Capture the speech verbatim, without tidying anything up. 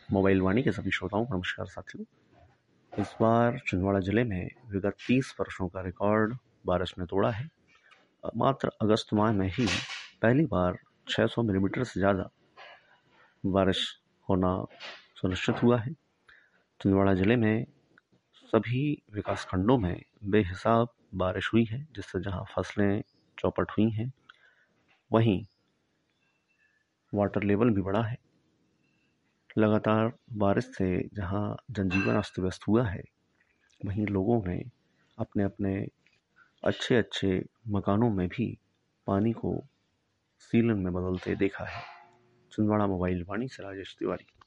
Mobile वाणी के सभी श्रोताओं को नमस्कार साथियों। इस बार छिंदवाड़ा जिले में विगत तीस वर्षों का रिकॉर्ड बारिश ने तोड़ा है। मात्र अगस्त माह में ही पहली बार छह सौ मिलीमीटर से ज़्यादा बारिश होना सुनिश्चित हुआ है। छिंदवाड़ा जिले में सभी विकास खंडों में बेहिसाब बारिश हुई है, जिससे जहां फसलें चौपट हुई हैं, वहीं वाटर लेवल भी बढ़ा है। लगातार बारिश से जहां जनजीवन अस्त व्यस्त हुआ है, वहीं लोगों ने अपने अपने अच्छे अच्छे मकानों में भी पानी को सीलन में बदलते देखा है। छिंदवाड़ा मोबाइल वाणी से राजेश तिवारी।